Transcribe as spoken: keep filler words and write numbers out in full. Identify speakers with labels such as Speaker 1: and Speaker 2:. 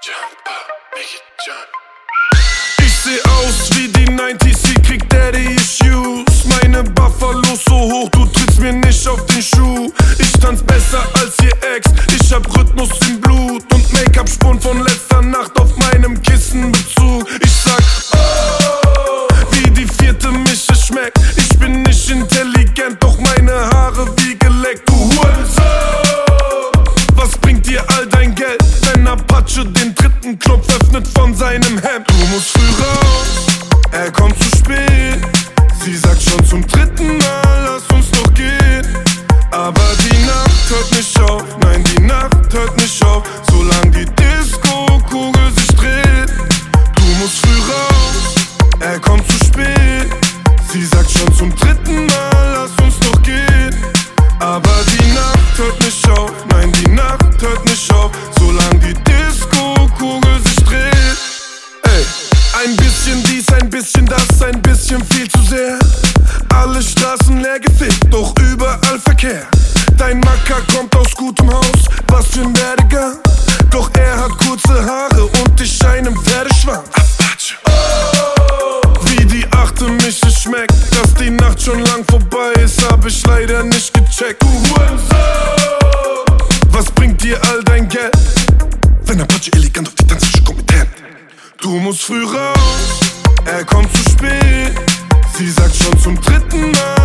Speaker 1: Ich seh aus wie die neunziger, sie kriegt Daddy Issues. Meine Buffalos so hoch, du trittst mir nicht auf den Schuh. Ich tanz besser als ihr Ex, ich hab Rhythmus im Blut und Make-up-Spuren von letzter Nacht auf meinem Kissenbezug. Ich sag oh, wie die vierte Mische schmeckt. Ich bin nicht intelligent, doch meine Haare wie geleckt. Du Hurensohn, was bringt dir all dein Geld, wenn Apache den dritten Knopf öffnet von seinem Hemd? Du musst früh raus, er kommt zu spät. Sie sagt schon zum dritten Mal, lass uns doch gehen. Aber die Nacht hört nicht auf, nein, die Nacht hört nicht auf, solange die Disco-Kugel sich dreht. Du musst früh raus, er kommt zu spät. Sie sagt schon zum dritten Mal, lass uns doch gehen. Aber die Nacht hört nicht auf, nein, die Nacht hört nicht auf, solange die Disco-Kugel sich dreht. Ey, ein bisschen dies, ein bisschen das, ein bisschen viel zu sehr. Alle Straßen leer gefickt, doch überall Verkehr. Dein Macker kommt aus gutem Haus, was für ein Werdegang. Doch er hat kurze Haare und ich einen Pferdeschwanz. Apache. Oh, wie die achte Mische schmeckt. Dass die Nacht schon lang vorbei ist, hab ich leider nicht gecheckt. Du Hurensohn, was bringt dir all dein Geld, wenn Apache elegant auf die Tanzfläche kommt mit Hemd? Du musst früh raus, er kommt zu spät. Sie sagt schon zum dritten Mal,